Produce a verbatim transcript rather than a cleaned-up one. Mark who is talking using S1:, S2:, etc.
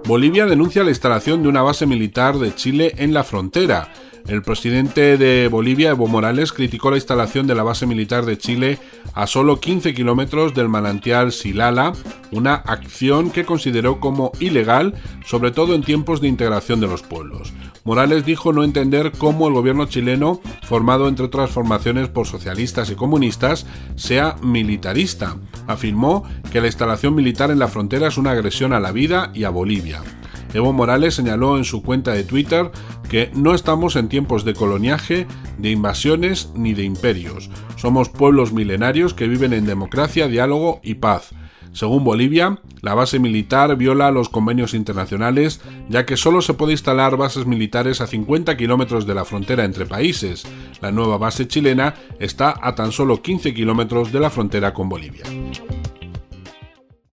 S1: Bolivia denuncia la instalación de una base militar de Chile en la frontera. El presidente de Bolivia, Evo Morales, criticó la instalación de la base militar de Chile a solo quince kilómetros del manantial Silala, una acción que consideró como ilegal, sobre todo en tiempos de integración de los pueblos. Morales dijo no entender cómo el gobierno chileno, formado entre otras formaciones por socialistas y comunistas, sea militarista. Afirmó que la instalación militar en la frontera es una agresión a la vida y a Bolivia. Evo Morales señaló en su cuenta de Twitter que no estamos en tiempos de coloniaje, de invasiones ni de imperios. Somos pueblos milenarios que viven en democracia, diálogo y paz. Según Bolivia, la base militar viola los convenios internacionales, ya que solo se puede instalar bases militares a cincuenta kilómetros de la frontera entre países. La nueva base chilena está a tan solo quince kilómetros de la frontera con Bolivia.